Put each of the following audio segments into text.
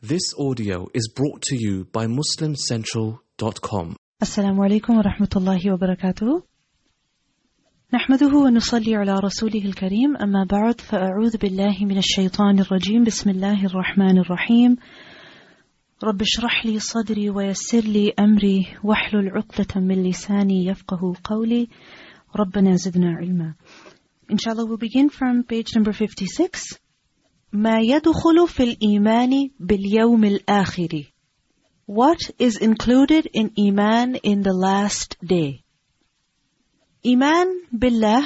This audio is brought to you by MuslimCentral.com. Assalamu alaikum wa rahmatullahi wa barakatuh. نحمده ونصلي على رسوله الكريم أما بعد فأعوذ بالله من الشيطان الرجيم بسم الله الرحمن الرحيم رب اشرح لي صدري ويسر لي أمري واحلل عقدة من لساني يفقه قولي ربنا زدنا علما. Inshallah, we'll begin from page number 56. ما يدخل في الإيمان باليوم الآخر. What is included in Iman in the last day? Iman billah,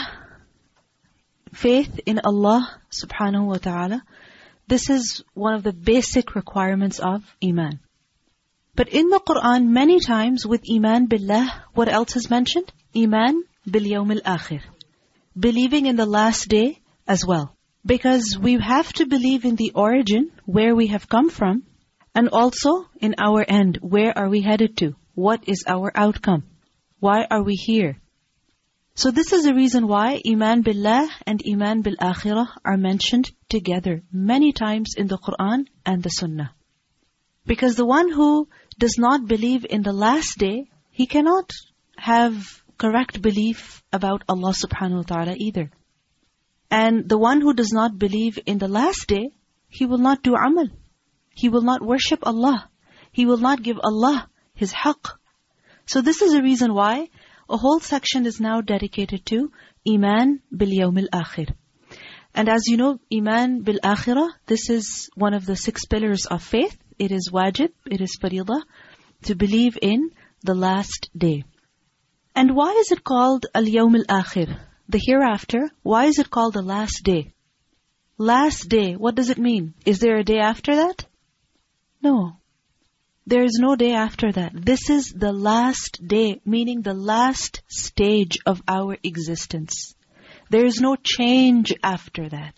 faith in Allah subhanahu wa ta'ala. This is one of the basic requirements of Iman. But in the Quran, many times with Iman billah, what else is mentioned? Iman bil yawm al-akhir. Believing in the last day as well. Because we have to believe in the origin, where we have come from, and also in our end, where are we headed to? What is our outcome? Why are we here? So this is the reason why Iman billah and Iman bil akhirah are mentioned together many times in the Quran and the Sunnah. Because the one who does not believe in the last day, he cannot have correct belief about Allah subhanahu wa ta'ala either. And the one who does not believe in the last day, he will not do amal. He will not worship Allah. He will not give Allah His haqq. So this is the reason why a whole section is now dedicated to Iman bil yawm al-akhir. And as you know, Iman bil akhirah, this is one of the 6 pillars of faith. It is wajib, it is faridah, to believe in the last day. And why is it called al-yawm al-akhir? The hereafter, why is it called the last day? Last day, what does it mean? Is there a day after that? No. There is no day after that. This is the last day, meaning the last stage of our existence. There is no change after that.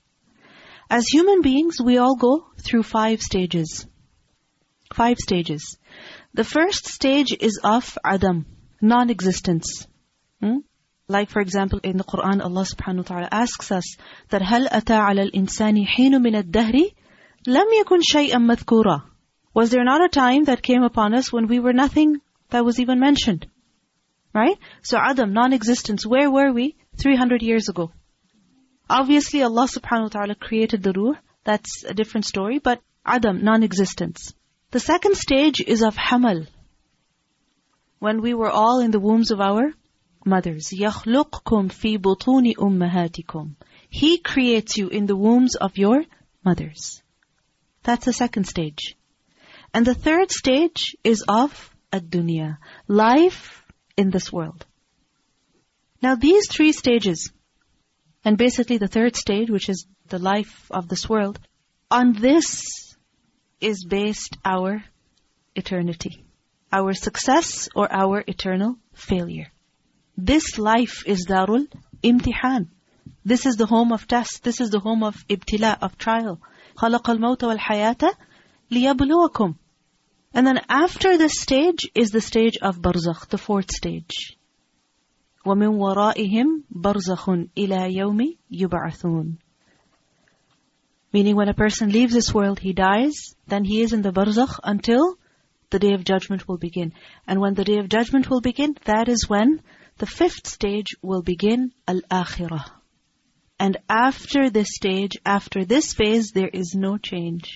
As human beings, we all go through 5 stages. 5 stages. The first stage is of Adam, non-existence. Like for example, in the Quran, Allah subhanahu wa ta'ala asks us that هَلْ أَتَى عَلَى الْإِنسَانِ حِينٌ مِنَ الدَّهْرِ لَمْ يَكُنْ شَيْئًا مَذْكُورًا. Was there not a time that came upon us when we were nothing that was even mentioned? Right? So Adam, non-existence, where were we 300 years ago? Obviously Allah subhanahu wa ta'ala created the ruh, that's a different story, but Adam, non-existence. The second stage is of Hamal. When we were all in the wombs of our mothers. يَخْلُقْكُمْ فِي بُطُونِ أُمَّهَاتِكُمْ. He creates you in the wombs of your mothers. That's the second stage. And the third stage is of ad-dunya, life in this world. Now these 3 stages, and basically the third stage, which is the life of this world, on this is based our eternity, our success or our eternal failure. This life is Darul Imtihan. This is the home of test. This is the home of ibtila, of trial. خَلَقَ الْمَوْتَ وَالْحَيَاةَ لِيَبْلُوَكُمْ. And then after this stage is the stage of barzakh, the 4th stage. وَمِنْ وَرَائِهِمْ بَرْزَخٌ إِلَى يَوْمِ يُبْعَثُونَ. Meaning when a person leaves this world, he dies, then he is in the barzakh until the day of judgment will begin. And when the day of judgment will begin, that is when the 5th stage will begin, al-akhirah. And after this stage, after this phase, there is no change.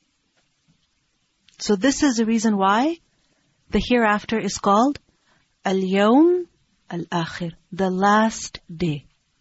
So this is the reason why the hereafter is called al-yawm al-akhir, the last day.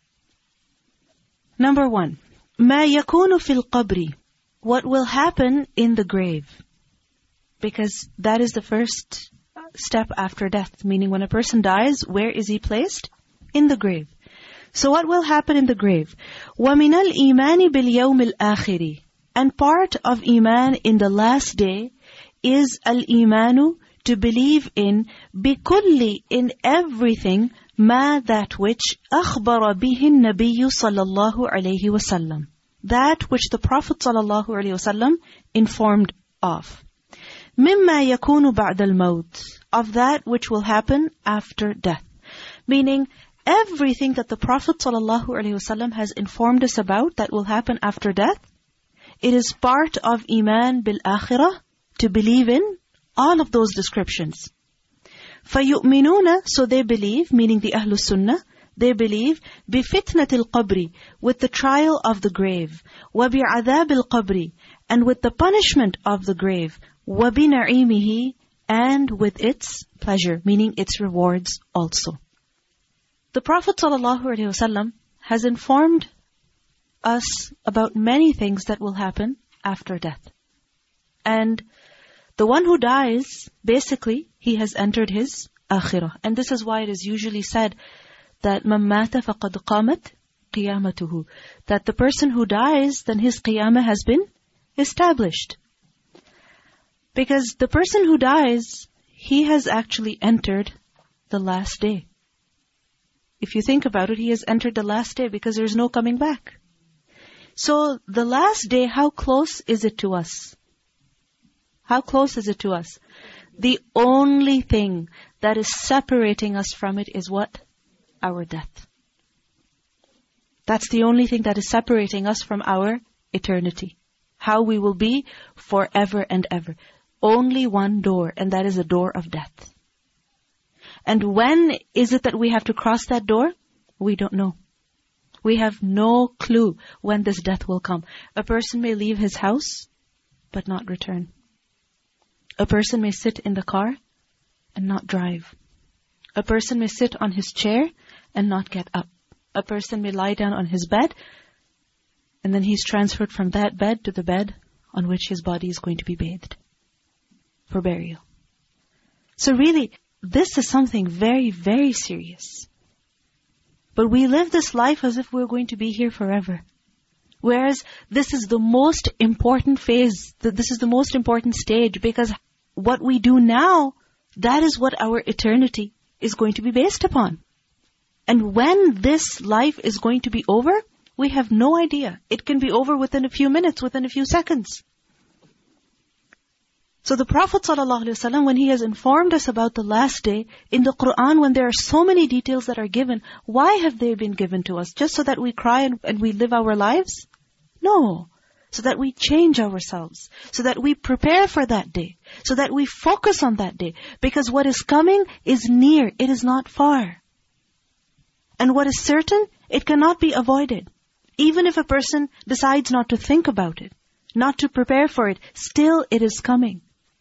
Number 1, مَا يَكُونُ فِي الْقَبْرِ. What will happen in the grave? Because that is the first step after death. Meaning when a person dies, where is he placed? In the grave. So what will happen in the grave? وَمِنَ الْإِيمَانِ بِالْيَوْمِ الْآخِرِ. And part of Iman in the last day is al-imanu, to believe in بِكُلِّ, in everything, مَا, that which أَخْبَرَ بِهِ النَّبِيُّ صَلَّى اللَّهُ عَلَيْهِ وَسَلَّمَ. That which the Prophet sallallahu alaihi wasallam informed of. مِمَّا يَكُونُ بَعْدَ الْمَوْتِ. Of that which will happen after death. Meaning, everything that the Prophet ﷺ has informed us about that will happen after death it is part of Iman bil-Akhirah to believe in all of those descriptions. فَيُؤْمِنُونَ, so they believe, meaning the Ahlus Sunnah, they believe بِفِتْنَةِ الْقَبْرِ, with the trial of the grave, وَبِعَذَابِ الْقَبْرِ, and with the punishment of the grave, وَبِنَعِيمِهِ, and with its pleasure, meaning its rewards also. The Prophet ﷺ has informed us about many things that will happen after death. And the one who dies, basically, he has entered his akhirah. And this is why it is usually said that مَنْ مَاتَ فَقَدْ قَامَتْ قِيَامَتُهُ, that the person who dies, then his qiyamah has been established. Because the person who dies, he has actually entered the last day. If you think about it, he has entered the last day because there's no coming back. So the last day, how close is it to us? How close is it to us? The only thing that is separating us from it is what? Our death. That's the only thing that is separating us from our eternity. How we will be forever and ever. Only one door, and that is the door of death. And when is it that we have to cross that door? We don't know. We have no clue when this death will come. A person may leave his house, but not return. A person may sit in the car and not drive. A person may sit on his chair and not get up. A person may lie down on his bed, and then he's transferred from that bed to the bed on which his body is going to be bathed for burial. So really, this is something very, very serious. But we live this life as if we're going to be here forever. Whereas this is the most important phase, this is the most important stage, because what we do now, that is what our eternity is going to be based upon. And when this life is going to be over, we have no idea. It can be over within a few minutes, within a few seconds. So the Prophet ﷺ, when he has informed us about the last day, in the Qur'an, when there are so many details that are given, why have they been given to us? Just so that we cry and we live our lives? No. So that we change ourselves. So that we prepare for that day. So that we focus on that day. Because what is coming is near. It is not far. And what is certain, it cannot be avoided. Even if a person decides not to think about it, not to prepare for it, still it is coming.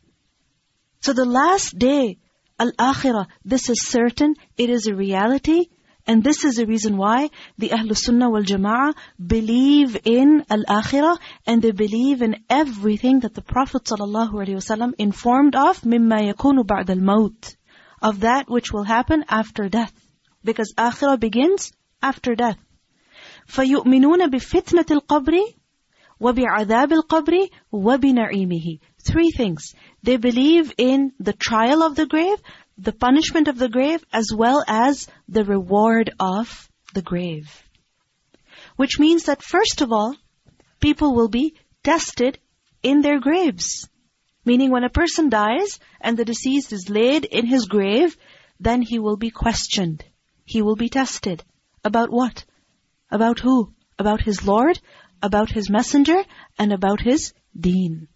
So the last day, Al-Akhirah, this is certain, it is a reality, and this is the reason why the Ahlus Sunnah wal Jama'ah believe in Al-Akhirah, and they believe in everything that the Prophet ﷺ informed of, مِمَّا يَكُونُ بَعْدَ الْمَوْتِ, of that which will happen after death. Because Akhirah begins after death. فَيُؤْمِنُونَ بِفِتْنَةِ الْقَبْرِ وَبِعَذَابِ الْقَبْرِ وَبِنَعِيمِهِ. Three things. They believe in the trial of the grave, the punishment of the grave, as well as the reward of the grave. Which means that first of all, people will be tested in their graves. Meaning when a person dies and the deceased is laid in his grave, then he will be questioned. He will be tested. About what? About who? About his Lord, about his messenger, and about his deen.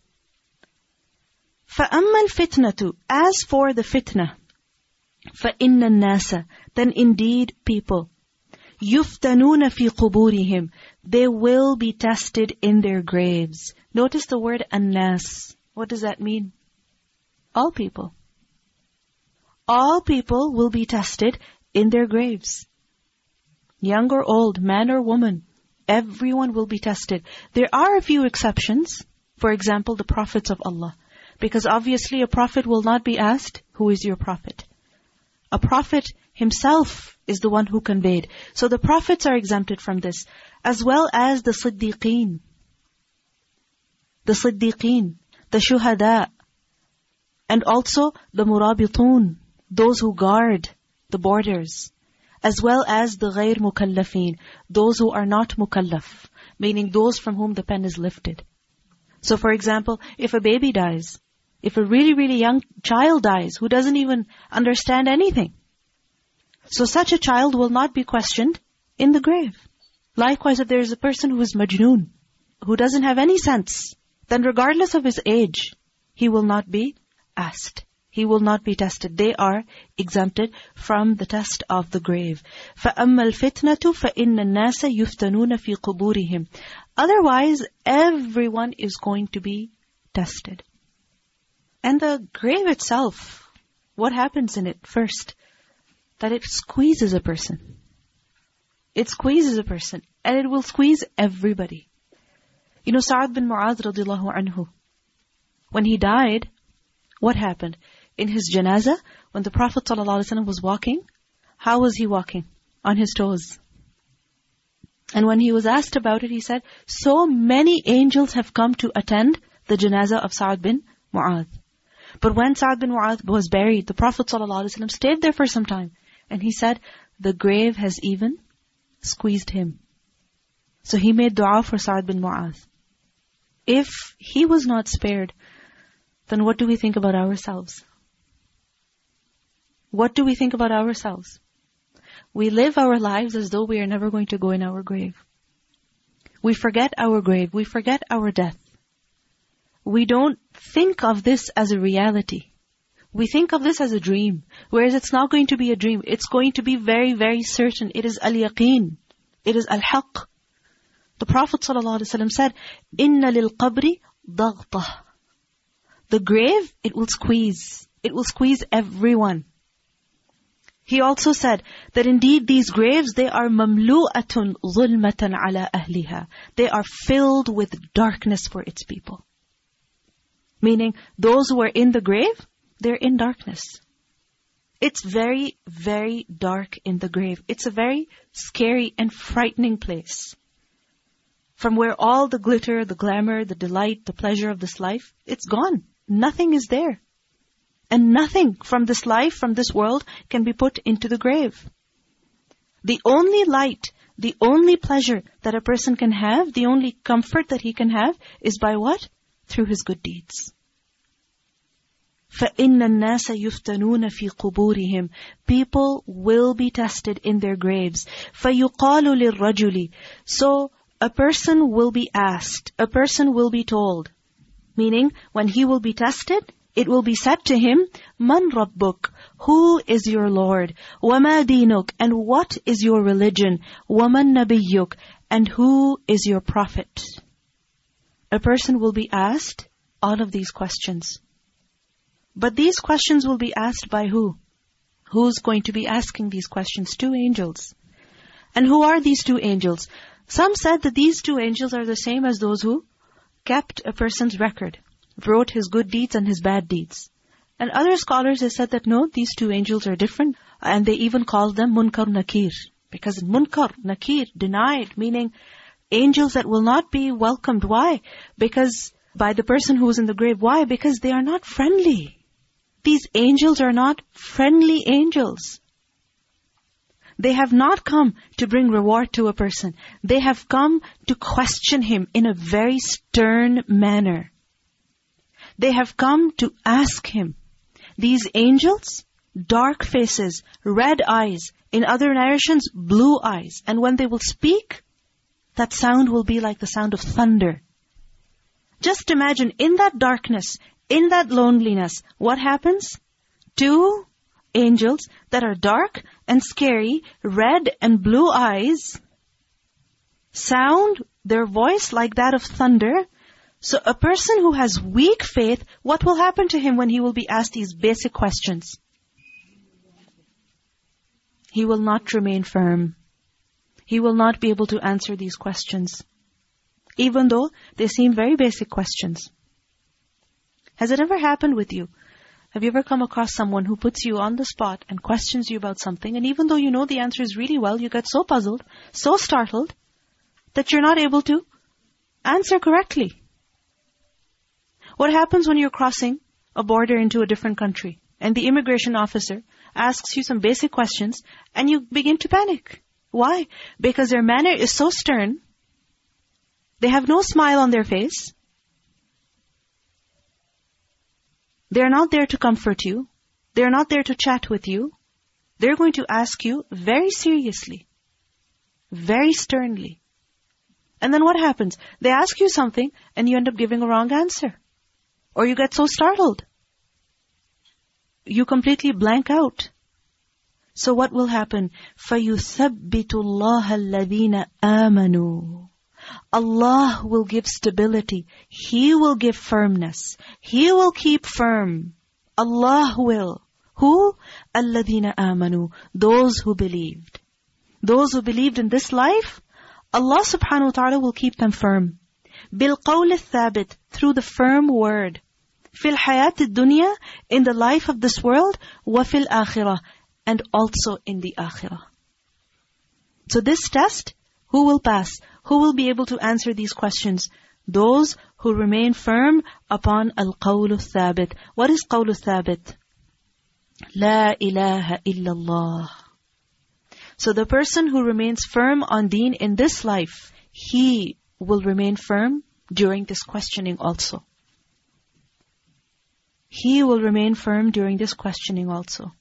فَأَمَّا الْفِتْنَةُ, as for the fitna, فَإِنَّ النَّاسَ, then indeed people, يُفْتَنُونَ فِي قُبُورِهِمْ, they will be tested in their graves. Notice the word النَّاسِ. What does that mean? All people. All people will be tested in their graves. Young or old, man or woman, everyone will be tested. There are a few exceptions. For example, the prophets of Allah. Because obviously a prophet will not be asked, who is your prophet? A prophet himself is the one who conveyed. So the prophets are exempted from this. As well as the Siddiqeen. The Siddiqeen, the Shuhada. And also the Murabitun, those who guard the borders. As well as the Ghair Mukallafeen, those who are not Mukallaf. Meaning those from whom the pen is lifted. So for example, if a baby dies, if a really, really young child dies who doesn't even understand anything, so such a child will not be questioned in the grave. Likewise, if there is a person who is majnoon, who doesn't have any sense, then regardless of his age, he will not be asked. He will not be tested. They are exempted from the test of the grave. فَأَمَّا الْفِتْنَةُ فَإِنَّ النَّاسَ يُفْتَنُونَ فِي قُبُورِهِمْ. Otherwise, everyone is going to be tested. And the grave itself, what happens in it? First, that it squeezes a person. It squeezes a person. And it will squeeze everybody. You know, Sa'ad bin Mu'adh radiallahu anhu, when he died, what happened? In his janazah, when the Prophet ﷺ was walking, how was he walking? On his toes. And when he was asked about it, he said, so many angels have come to attend the janazah of Sa'ad bin Mu'adh. But when Sa'ad bin Mu'adh was buried, the Prophet ﷺ stayed there for some time. And he said, the grave has even squeezed him. So he made dua for Sa'ad bin Mu'adh. If he was not spared, then what do we think about ourselves? What do we think about ourselves? We live our lives as though we are never going to go in our grave. We forget our grave. We forget our death. We don't think of this as a reality. We think of this as a dream. Whereas it's not going to be a dream. It's going to be very, very certain. It is al-yaqeen. It is al-haq. The Prophet ﷺ said, إِنَّ لِلْقَبْرِ ضَغْطَةً. The grave, it will squeeze. It will squeeze everyone. He also said that indeed these graves, they are مَمْلُوءَةٌ ظُلْمَةً عَلَىٰ أَهْلِهَا. They are filled with darkness for its people. Meaning, those who are in the grave, they're in darkness. It's very, very dark in the grave. It's a very scary and frightening place. From where all the glitter, the glamour, the delight, the pleasure of this life, it's gone. Nothing is there. And nothing from this life, from this world, can be put into the grave. The only light, the only pleasure that a person can have, the only comfort that he can have, is by what? Through his good deeds. فَإِنَّ النَّاسَ يُفْتَنُونَ فِي قُبُورِهِمْ. People will be tested in their graves. فَيُقَالُ لِلرَّجُلِ. So, a person will be asked, a person will be told. Meaning, when he will be tested, it will be said to him, مَنْ رَبُّكَ. Who is your Lord? وَمَا دِينُكَ. And what is your religion? وَمَنْ نَبِيُّكَ. And who is your prophet? A person will be asked all of these questions. But these questions will be asked by who? Who's going to be asking these questions? 2 angels. And who are these 2 angels? Some said that these 2 angels are the same as those who kept a person's record, wrote his good deeds and his bad deeds. And other scholars have said that no, these 2 angels are different. And they even call them Munkar Nakir. Because Munkar, Nakir, denied, meaning angels that will not be welcomed. Why? Because by the person who is in the grave. Why? Because they are not friendly. These angels are not friendly angels. They have not come to bring reward to a person. They have come to question him in a very stern manner. They have come to ask him. These angels, dark faces, red eyes. In other narrations, blue eyes. And when they will speak, that sound will be like the sound of thunder. Just imagine, in that darkness, in that loneliness, what happens? 2 angels that are dark and scary, red and blue eyes, sound their voice like that of thunder. So a person who has weak faith, what will happen to him when he will be asked these basic questions? He will not remain firm. He will not be able to answer these questions, even though they seem very basic questions. Has it ever happened with you? Have you ever come across someone who puts you on the spot and questions you about something, and even though you know the answers really well, you get so puzzled, so startled, that you're not able to answer correctly? What happens when you're crossing a border into a different country, and the immigration officer asks you some basic questions, and you begin to panic? Why? Because their manner is so stern, they have no smile on their face, they're not there to comfort you. They're not there to chat with you. They're going to ask you very seriously, very sternly. And then what happens? They ask you something and you end up giving a wrong answer. Or you get so startled. You completely blank out. So what will happen? فَيُثَبِّتُ اللَّهَ الَّذِينَ آمَنُوا. Allah will give stability. He will give firmness. He will keep firm. Allah will. Who? الَّذِينَ آمَنُوا. Those who believed. Those who believed in this life, Allah subhanahu wa ta'ala will keep them firm. بِالْقَوْلِ الثَّابِتِ. Through the firm word. فِي الْحَيَاةِ الدُّنْيَا. In the life of this world. وَفِي الْآخِرَةِ. And also in the akhirah. So this test, who will pass? Who will be able to answer these questions? Those who remain firm upon al-qawlu thabit. What is qawlu thabit? La ilaha illallah. So the person who remains firm on deen in this life, he will remain firm during this questioning also. He will remain firm during this questioning also.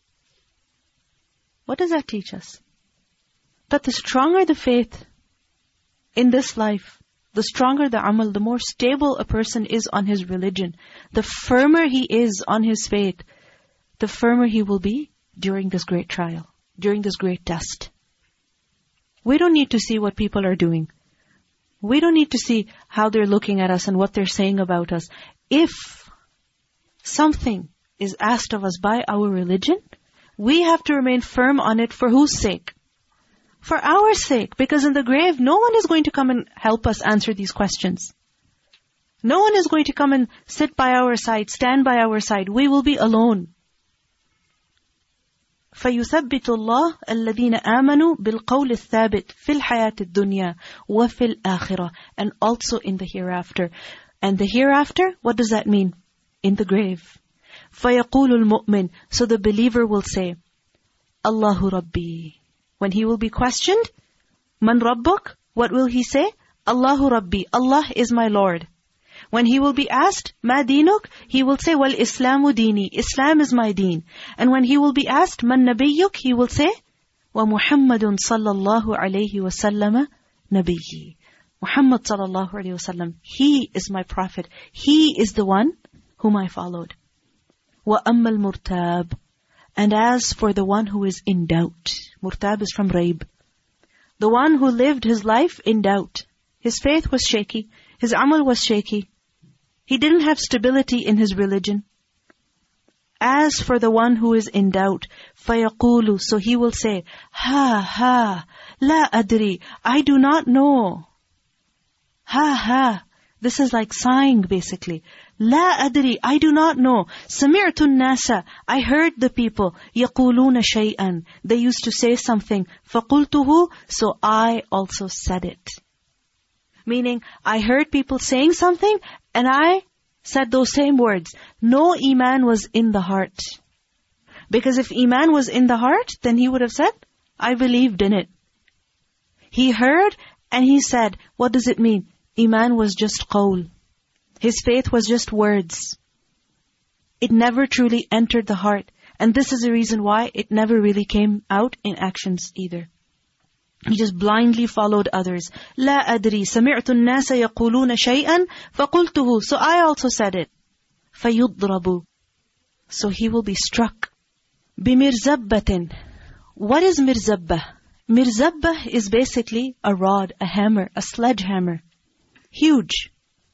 What does that teach us? That the stronger the faith in this life, the stronger the amal, the more stable a person is on his religion, the firmer he is on his faith, the firmer he will be during this great trial, during this great test. We don't need to see what people are doing. We don't need to see how they're looking at us and what they're saying about us. If something is asked of us by our religion, we have to remain firm on it for whose sake? For our sake. Because in the grave, no one is going to come and help us answer these questions. No one is going to come and sit by our side, stand by our side. We will be alone. فَيُثَبِّتُ اللَّهُ الَّذِينَ آمَنُوا بِالْقَوْلِ الثَّابِتِ فِي الْحَيَاةِ الدُّنْيَا وَفِي الْآخِرَةِ. And also in the hereafter. And the hereafter, what does that mean? In the grave. فَيَقُولُ الْمُؤْمِنُ. So the believer will say, Allahu Rabbi. When he will be questioned, Man Rabbuk? What will he say? Allahu Rabbi. Allah is my Lord. When he will be asked, Ma Dinuk? He will say, Wal Islamu Dini. Islam is my deen. And when he will be asked, Man Nabiyyuk? He will say, Wa Muhammadun sallallahu alayhi wa sallama nabiyyi. Muhammad sallallahu alayhi wa sallam. He is my prophet. He is the one whom I followed. وَأَمَّا الْمُرْتَابِ. And as for the one who is in doubt. Murtab is from raib. The one who lived his life in doubt. His faith was shaky. His amal was shaky. He didn't have stability in his religion. As for the one who is in doubt, فَيَقُولُ. So he will say, Ha, la adri. I do not know. Ha. This is like sighing basically. La adri, I do not know. سَمِعْتُ النَّاسَ. I heard the people. يَقُولُونَ شَيْئًا. They used to say something. فَقُلْتُهُ. So I also said it. Meaning, I heard people saying something and I said those same words. No iman was in the heart. Because if iman was in the heart, then he would have said, I believed in it. He heard and he said, what does it mean? Iman was just qawl. His faith was just words. It never truly entered the heart. And this is the reason why it never really came out in actions either. He just blindly followed others. La adri, sami'tu an-nasa yaquluna shay'an, faqultuhu. So I also said it. فَيُضْرَبُ. So he will be struck. بِمِرْزَبَّةٍ. What is mirzabba? Mirzabba is basically a rod, a hammer, a sledgehammer. Huge.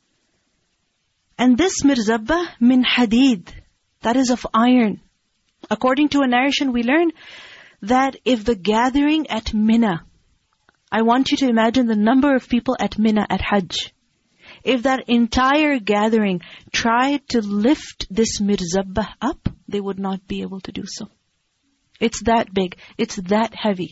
And this mirzabba min hadid, that is of iron. According to a narration we learn that if the gathering at Mina, I want you to imagine the number of people at Mina at Hajj. If that entire gathering tried to lift this mirzabba up, they would not be able to do so. It's that big, it's that heavy.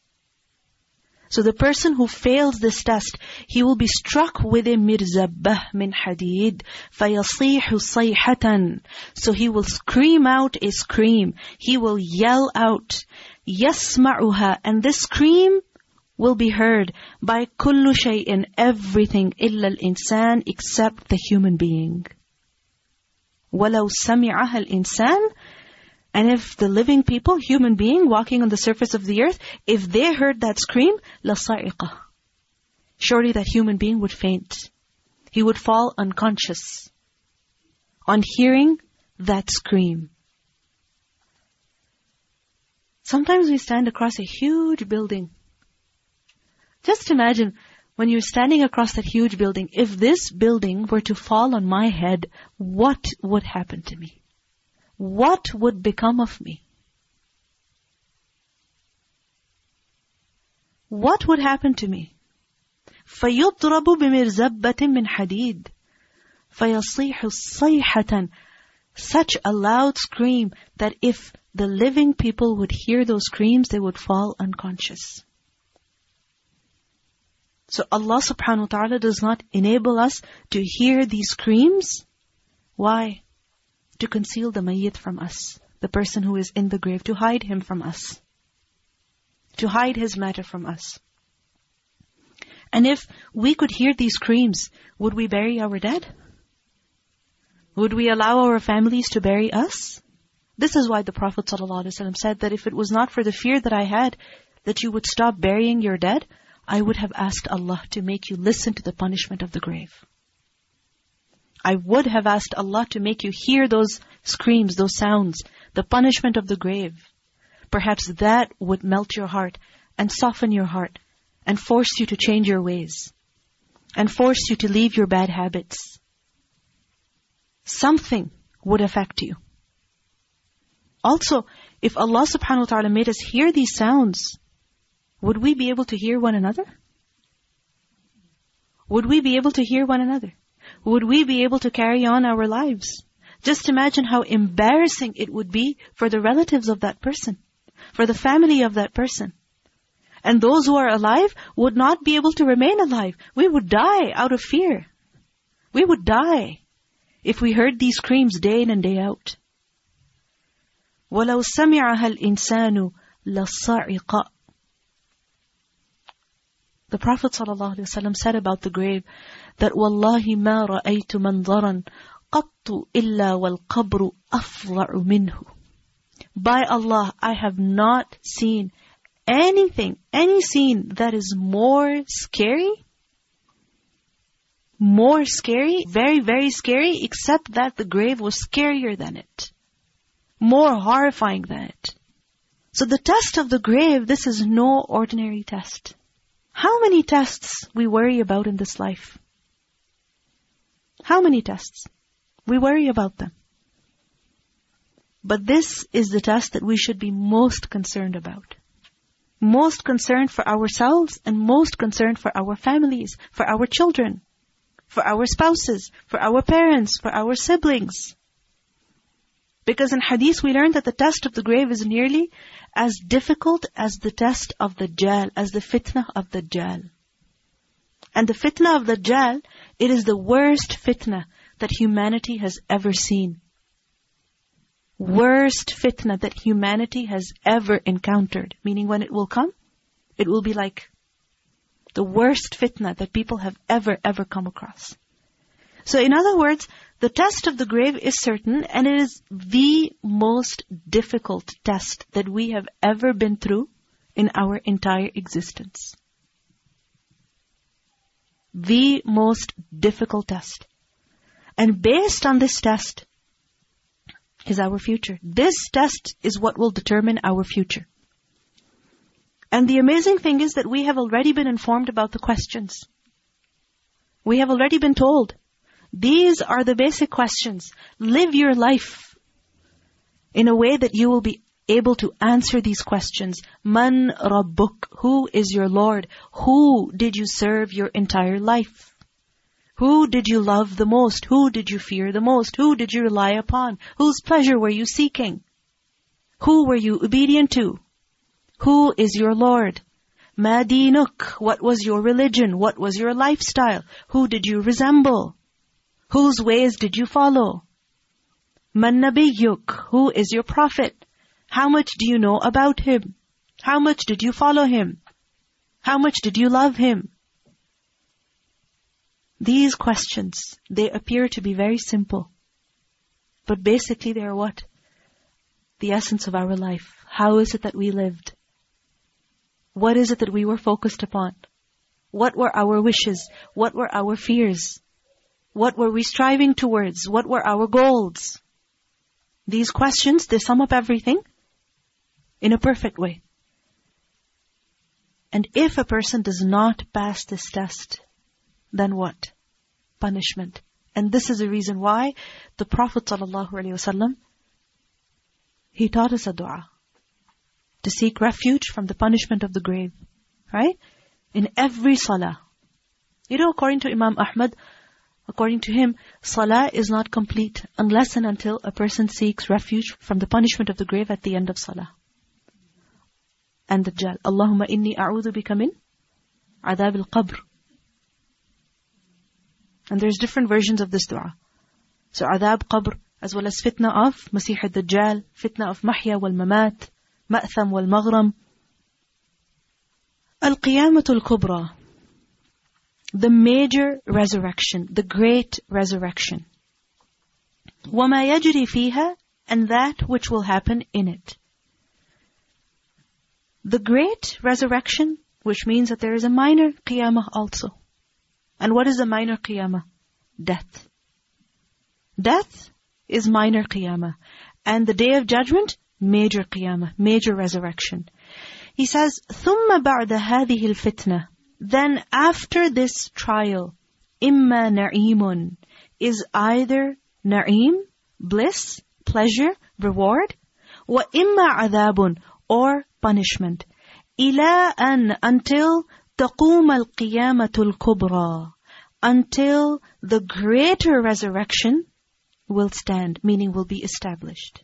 So the person who fails this test, he will be struck with a mirzabbah min hadid. فَيَصِيحُ صَيْحَةً. So he will scream out a scream. He will yell out. يَسْمَعُهَا. And this scream will be heard by كُلُّ شَيْءٍ, everything, إِلَّا الْإِنسان, except the human being. وَلَوْ سَمِعَهَا الْإِنسان. And if the living people, human being walking on the surface of the earth, if they heard that scream, لَصَعِقَ. surely that human being would faint. He would fall unconscious on hearing that scream. Sometimes we stand across a huge building. Just imagine when you're standing across that huge building, if this building were to fall on my head, what would happen to me? What would become of me? What would happen to me? فَيُضْرَبُ بِمِرْزَبَّةٍ مِّنْ حَدِيدٍ فَيَصِيحُ صَيْحَةً. Such a loud scream that if the living people would hear those screams, they would fall unconscious. So Allah subhanahu wa ta'ala does not enable us to hear these screams. Why? To conceal the mayyit from us, the person who is in the grave, to hide him from us, to hide his matter from us. And if we could hear these screams, would we bury our dead? Would we allow our families to bury us? This is why the Prophet ﷺ said that if it was not for the fear that I had that you would stop burying your dead, I would have asked Allah to make you listen to the punishment of the grave. I would have asked Allah to make you hear those screams, those sounds, the punishment of the grave. Perhaps that would melt your heart and soften your heart and force you to change your ways and force you to leave your bad habits. Something would affect you. Also, if Allah subhanahu wa ta'ala made us hear these sounds, would we be able to hear one another? Would we be able to hear one another? Would we be able to carry on our lives? Just imagine how embarrassing it would be for the relatives of that person, for the family of that person. And those who are alive would not be able to remain alive. We would die out of fear. We would die if we heard these screams day in and day out. وَلَوْ سَمِعَهَا الْإِنسَانُ لَصَعِقَ. The Prophet ﷺ said about the grave that وَاللَّهِ مَا رَأَيْتُ مَنْظَرًا قَطُّ إِلَّا وَالْقَبْرُ أَفْضَعُ مِنْهُ. By Allah, I have not seen anything, any scene that is more scary, very, very scary, except that the grave was scarier than it, more horrifying than it. So the test of the grave, this is no ordinary test. How many tests we worry about in this life? How many tests? We worry about them. But this is the test that we should be most concerned about. Most concerned for ourselves and most concerned for our families, for our children, for our spouses, for our parents, for our siblings. Because in hadith we learned that the test of the grave is nearly as difficult as the test of Dajjal, as the fitna of Dajjal. And the fitna of Dajjal, it is the worst fitna that humanity has ever seen. Worst fitna that humanity has ever encountered. Meaning when it will come, it will be like the worst fitna that people have ever come across. So in other words, the test of the grave is certain, and it is the most difficult test that we have ever been through in our entire existence. The most difficult test. And based on this test is our future. This test is what will determine our future. And the amazing thing is that we have already been informed about the questions. We have already been told, these are the basic questions. Live your life in a way that you will be able to answer these questions. Man Rabbuk? Who is your Lord? Who did you serve your entire life? Who did you love the most? Who did you fear the most? Who did you rely upon? Whose pleasure were you seeking? Who were you obedient to? Who is your Lord? Ma dinuk? What was your religion? What was your lifestyle? Who did you resemble? Whose ways did you follow? Man nabiyyuk? Who is your prophet? How much do you know about him? How much did you follow him? How much did you love him? These questions, they appear to be very simple. But basically they are what? The essence of our life. How is it that we lived? What is it that we were focused upon? What were our wishes? What were our fears? What were we striving towards? What were our goals? These questions, they sum up everything in a perfect way. And if a person does not pass this test, then what? Punishment. And this is the reason why the Prophet ﷺ, he taught us a dua to seek refuge from the punishment of the grave. Right? In every salah. You know, according to Imam Ahmad, according to him, salah is not complete unless and until a person seeks refuge from the punishment of the grave at the end of salah. And Dajjal. Allahumma inni a'udhu bika min adhab al-qabr. And there's different versions of this dua. So adhab qabr, as well as fitna of Masih al-Dajjal, fitna of mahya wal-mamat, ma'tham wal-maghram. Al-Qiyamatul Kubra, the major resurrection, the great resurrection. وَمَا يَجْرِي فِيهَا, and that which will happen in it. The great resurrection, which means that there is a minor qiyamah also. And what is a minor qiyamah? Death. Death is minor qiyamah. And the Day of Judgment, major qiyamah, major resurrection. He says, ثُمَّ بَعْدَ هَذِهِ الْفِتْنَةِ, then after this trial, إِمَّا نَعِيمٌ, is either na'im, bliss, pleasure, reward, وَإِمَّا عَذَابٌ, or punishment. إِلَىٰ أَنْ, until تَقُومَ الْقِيَامَةُ الْكُبْرَى, until the greater resurrection will stand, meaning will be established.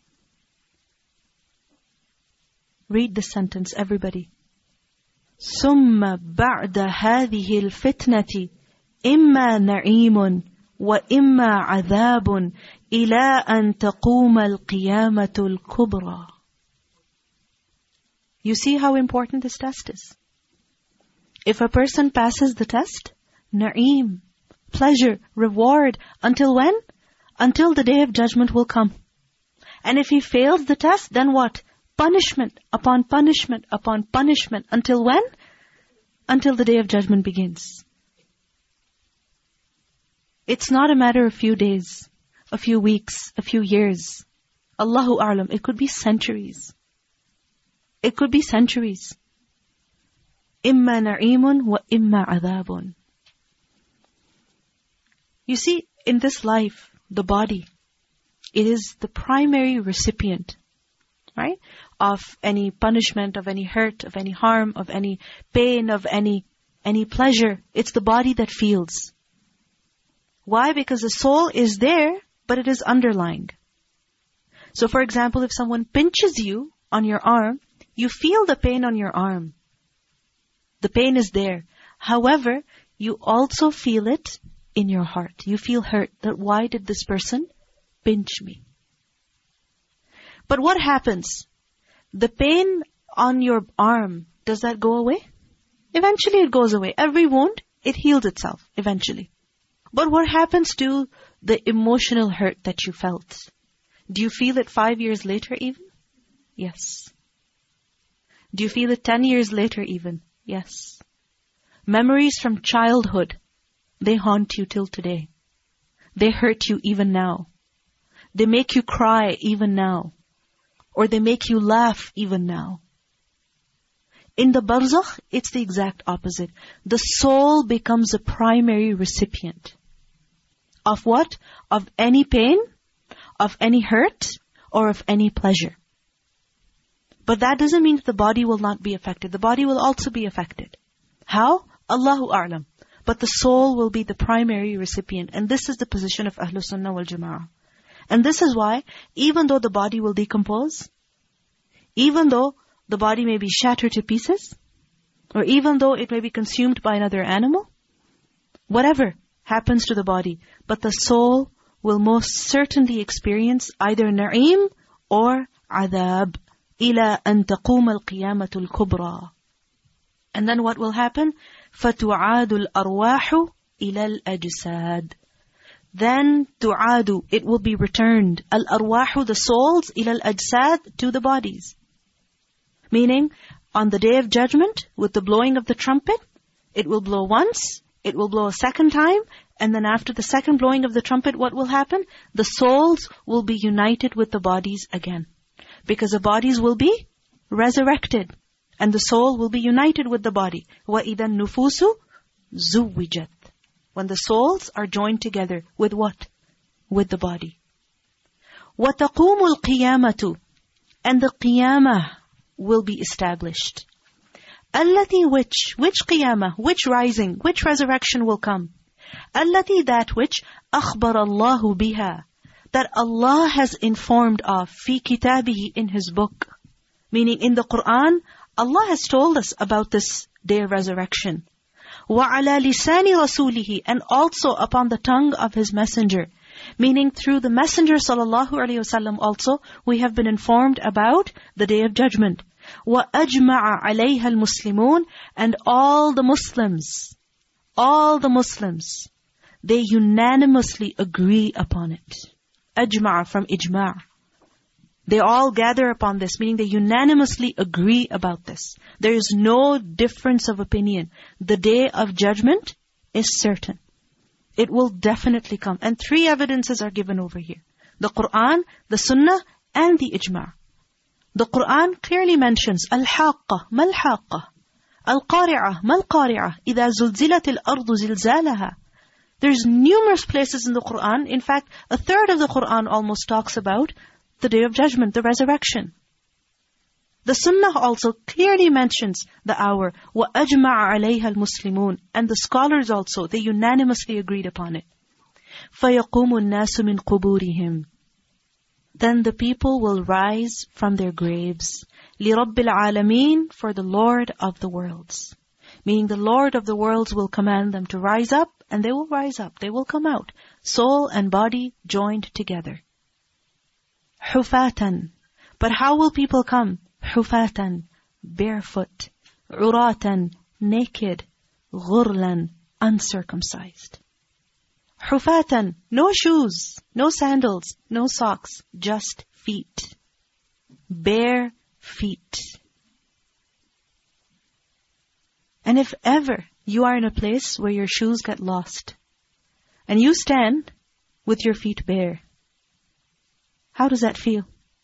Read the sentence, everybody. ثُمَّ بَعْدَ هَذِهِ الْفِتْنَةِ إِمَّا نَعِيمٌ وَإِمَّا عَذَابٌ إِلَىٰ أَن تَقُومَ الْقِيَامَةُ الْكُبْرَى. You see how important this test is. If a person passes the test, na'im, pleasure, reward, until when? Until the Day of Judgment will come. And if he fails the test, then what? Punishment upon punishment upon punishment. Until when? Until the Day of Judgment begins. It's not a matter of a few days, a few weeks, a few years. Allahu A'lam. It could be centuries. It could be centuries. إِمَّا نَعِيمٌ وَإِمَّا عَذَابٌ. You see, in this life, the body, it is the primary recipient, right? Of any punishment, of any hurt, of any harm, of any pain, of any pleasure. It's the body that feels. Why? Because the soul is there, but it is underlying. So for example, if someone pinches you on your arm, you feel the pain on your arm. The pain is there. However, you also feel it in your heart. You feel hurt. That why did this person pinch me? But what happens? The pain on your arm, does that go away? Eventually it goes away. Every wound, it heals itself eventually. But what happens to the emotional hurt that you felt? Do you feel it 5 years later even? Yes. Do you feel it 10 years later even? Yes. Memories from childhood, they haunt you till today. They hurt you even now. They make you cry even now. Or they make you laugh even now. In the barzakh, it's the exact opposite. The soul becomes a primary recipient. Of what? Of any pain, of any hurt, or of any pleasure. But that doesn't mean that the body will not be affected. The body will also be affected. How? Allahu A'lam. But the soul will be the primary recipient. And this is the position of Ahlus Sunnah wal Jama'ah. And this is why, even though the body will decompose, even though the body may be shattered to pieces, or even though it may be consumed by another animal, whatever happens to the body, but the soul will most certainly experience either na'im or adhab. إِلَىٰ أَن تَقُومَ الْقِيَامَةُ الْكُبْرَى. And then what will happen? فَتُعَادُ الْأَرْوَاحُ إِلَى الْأَجْسَادِ. Then tu'adu, it will be returned. Al-arwahu, the souls, ila al-ajsad, to the bodies. Meaning, on the Day of Judgment, with the blowing of the trumpet, It will blow once, it will blow a second time, and then after the second blowing of the trumpet, what will happen? The souls will be united with the bodies again. Because the bodies will be resurrected. And the soul will be united with the body. وَإِذَا النُّفُوسُ زُوِّجَتْ. When the souls are joined together with what? With the body. وَتَقُومُ الْقِيَامَةُ. And the qiyamah will be established. الَّتِي which qiyamah, which rising, which resurrection will come? الَّتِي that which أَخْبَرَ اللَّهُ بِهَا. That Allah has informed of, فِي كِتَابِهِ, in His book. Meaning in the Qur'an, Allah has told us about this day of resurrection. وَعَلَى لِسَانِ رَسُولِهِ. And also upon the tongue of His messenger. Meaning through the Messenger ﷺ also, we have been informed about the Day of Judgment. وَأَجْمَعَ عَلَيْهَا الْمُسْلِمُونَ. And all the Muslims, they unanimously agree upon it. Ajma'a from ijma'. They all gather upon this, meaning they unanimously agree about this. There is no difference of opinion. The Day of Judgment is certain. It will definitely come. And 3 evidences are given over here. The Qur'an, the Sunnah, and the Ijma'. The Qur'an clearly mentions Al-Haqqa, Mal-Haqqa. Al-Qari'ah, Mal-Qari'ah. إِذَا زُلْزِلَتِ الْأَرْضُ زِلْزَالَهَا. There's numerous places in the Qur'an. In fact, a third of the Qur'an almost talks about the Day of Judgment, the resurrection. The Sunnah also clearly mentions the hour. وَأَجْمَعَ عَلَيْهَا الْمُسْلِمُونَ. And the scholars also, they unanimously agreed upon it. فَيَقُومُ النَّاسُ مِنْ قُبُورِهِمْ. Then the people will rise from their graves. لِرَبِّ الْعَالَمِينَ. For the Lord of the worlds. Meaning the Lord of the worlds will command them to rise up, and they will rise up. They will come out. Soul and body joined together. حُفَاتًا. But how will people come? حُفَاتًا. Barefoot. عُرَاتًا. Naked. غُرْلًا. Uncircumcised. حُفَاتًا. No shoes, no sandals, no socks, just feet. Bare feet. And if ever you are in a place where your shoes get lost, and you stand with your feet bare, how does that feel?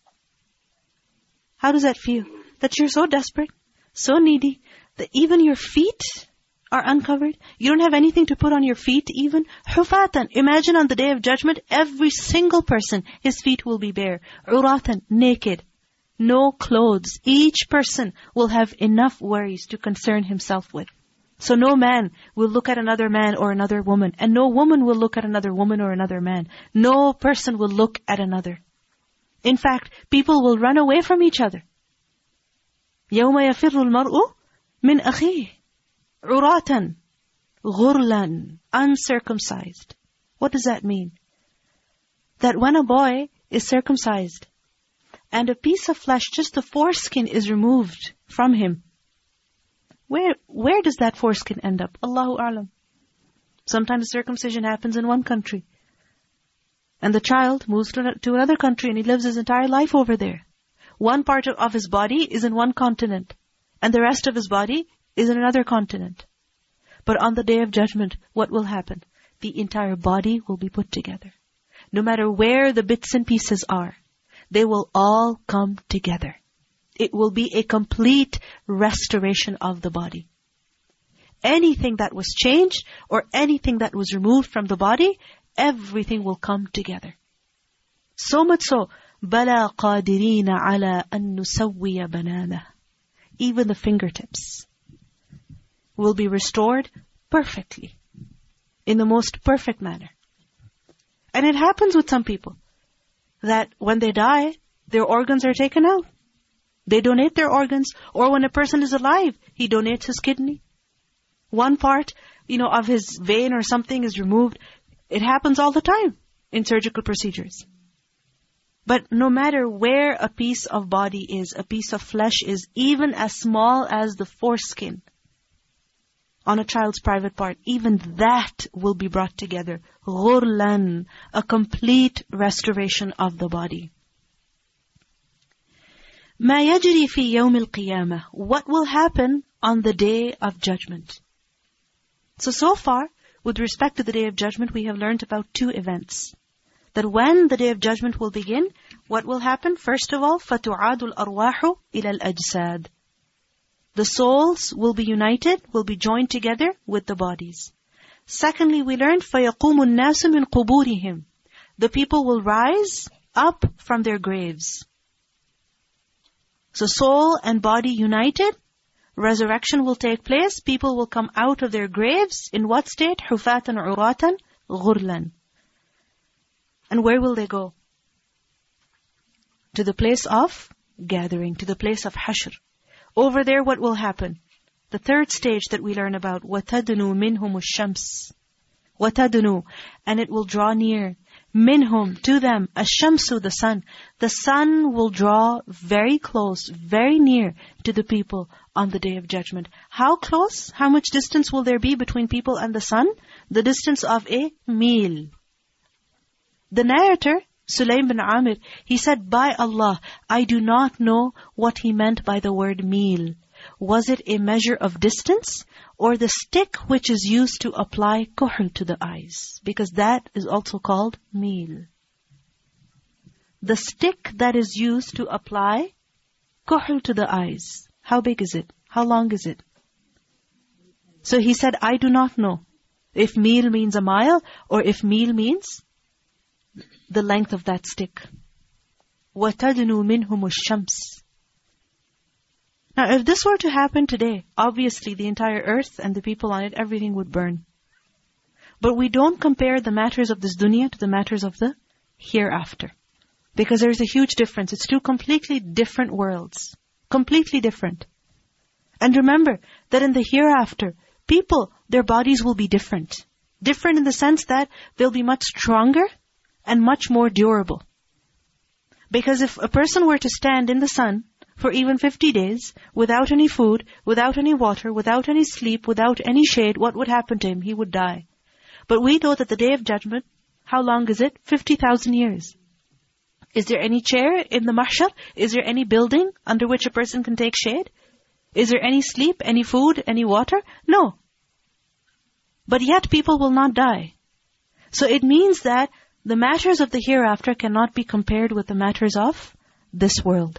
How does that feel? That you're so desperate, so needy, that even your feet are uncovered? You don't have anything to put on your feet even? Hufatan. Imagine on the Day of Judgment, every single person, his feet will be bare. Uratan, naked. No clothes. Each person will have enough worries to concern himself with. So no man will look at another man or another woman. And no woman will look at another woman or another man. No person will look at another. In fact, people will run away from each other. يَوْمَ يَفِرُّ الْمَرْءُ مِنْ أَخِيهِ عُرَاتًا غُرْلًا. Uncircumcised. What does that mean? That when a boy is circumcised and a piece of flesh, just the foreskin, is removed from him, where does that foreskin end up? Allahu A'lam. Sometimes circumcision happens in one country, and the child moves to another country and he lives his entire life over there. One part of his body is in one continent, and the rest of his body is in another continent. But on the Day of Judgment, what will happen? The entire body will be put together. No matter where the bits and pieces are, they will all come together. It will be a complete restoration of the body. Anything that was changed or anything that was removed from the body, everything will come together. So much so, بَلَا قَادِرِينَ عَلَىٰ أَن نُسَوِّيَ بَنَانَهُ. Even the fingertips will be restored perfectly, in the most perfect manner. And it happens with some people, that when they die, their organs are taken out. They donate their organs. Or when a person is alive, he donates his kidney. One part, of his vein or something is removed. It happens all the time in surgical procedures. But no matter where a piece of body is, a piece of flesh is, even as small as the foreskin on a child's private part, even that will be brought together. غُرْلًا. A complete restoration of the body. مَا يَجْرِي فِي يَوْمِ الْقِيَامَةِ. What will happen on the Day of Judgment? So far, with respect to the Day of Judgment, we have learned about 2 events. That when the Day of Judgment will begin, what will happen? First of all, فَتُعَادُ الْأَرْوَاحُ إِلَى الْأَجْسَادِ. The souls will be united, will be joined together with the bodies. Secondly, we learned فَيَقُومُ النَّاسُ مِنْ قُبُورِهِمْ. The people will rise up from their graves. So soul and body united, resurrection will take place. People will come out of their graves in what state? حُفَاةً عُرَاةً غُرْلًا. And where will they go? To the place of gathering, to the place of Hashr. Over there, what will happen? The third stage that we learn about, وَتَدْنُوا مِنْهُمُ الشَّمْسِ. وَتَدْنُوا. And it will draw near. Minhum, to them, ash-shamsu, the sun. The sun will draw very close, very near to the people on the Day of Judgment. How close? How much distance will there be between people and the sun? The distance of a mil. The narrator, Sulaym bin Amir, he said, by Allah, I do not know what he meant by the word mil. Was it a measure of distance or the stick which is used to apply kuhl to the eyes? Because that is also called mil. The stick that is used to apply kuhl to the eyes. How big is it? How long is it? So he said, I do not know if mil means a mile or if mil means the length of that stick. وَتَدْنُوا مِنْهُمُ الشَّمْسِ. Now, if this were to happen today, obviously the entire earth and the people on it, everything would burn. But we don't compare the matters of this dunya to the matters of the hereafter. Because there's a huge difference. It's 2 completely different worlds. Completely different. And remember that in the hereafter, people, their bodies will be different. Different in the sense that they'll be much stronger and much more durable. Because if a person were to stand in the sun for even 50 days, without any food, without any water, without any sleep, without any shade, what would happen to him? He would die. But we know that the Day of Judgment, how long is it? 50,000 years. Is there any chair in the mahshar? Is there any building under which a person can take shade? Is there any sleep, any food, any water? No. But yet people will not die. So it means that the matters of the hereafter cannot be compared with the matters of this world.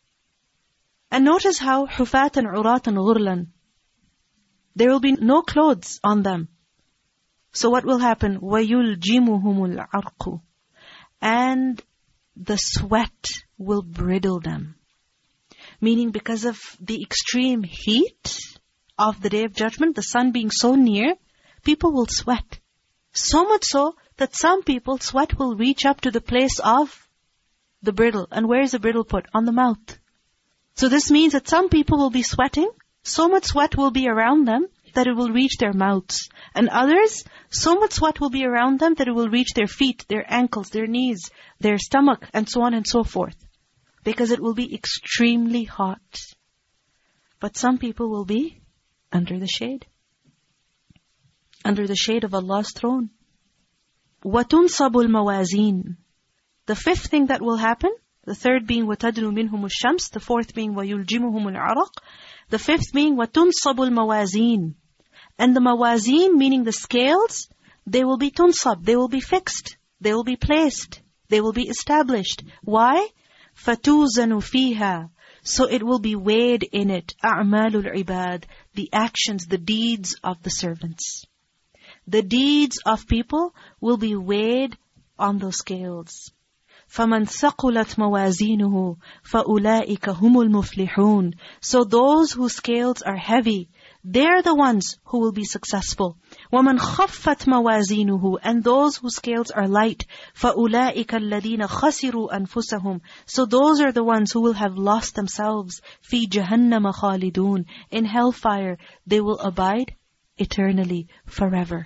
And notice how حُفَاةً عُرَاةً غُرْلًا. There will be no clothes on them. So what will happen? وَيُلْجِمُهُمُ الْعَرْقُ. And the sweat will bridle them. Meaning because of the extreme heat of the Day of Judgment, the sun being so near, people will sweat. So much so that some people, sweat will reach up to the place of the bridle. And where is the bridle put? On the mouth. So this means that some people will be sweating, so much sweat will be around them that it will reach their mouths. And others, so much sweat will be around them that it will reach their feet, their ankles, their knees, their stomach, and so on and so forth. Because it will be extremely hot. But some people will be under the shade. Under the shade of Allah's throne. وَتُنْصَبُ الْمَوَازِينَ. The 5th thing that will happen, the 3rd being وَتَدْنُوا مِنْهُمُ الشَّمْسِ, the 4th being وَيُلْجِمُهُمُ الْعَرَقِ, the 5th being وَتُنْصَبُ الْمَوَازِينَ. And the mawazin, meaning the scales, they will be tunsab, they will be fixed, they will be placed, they will be established. Why? فَتُوزَنُ فِيهَا. So it will be weighed in it, أَعْمَالُ الْعِبَادِ, the actions, the deeds of the servants. The deeds of people will be weighed on those scales. فَمَنْ ثَقُلَتْ مَوَازِينُهُ فَأُولَٰئِكَ هُمُ الْمُفْلِحُونَ. So those whose scales are heavy, they're the ones who will be successful. وَمَنْ خَفَّتْ مَوَازِينُهُ. And those whose scales are light, فَأُولَٰئِكَ الَّذِينَ خَسِرُوا أَنفُسَهُم. So those are the ones who will have lost themselves. فِي جَهَنَّمَ خَالِدُونَ. In hellfire, they will abide eternally, forever.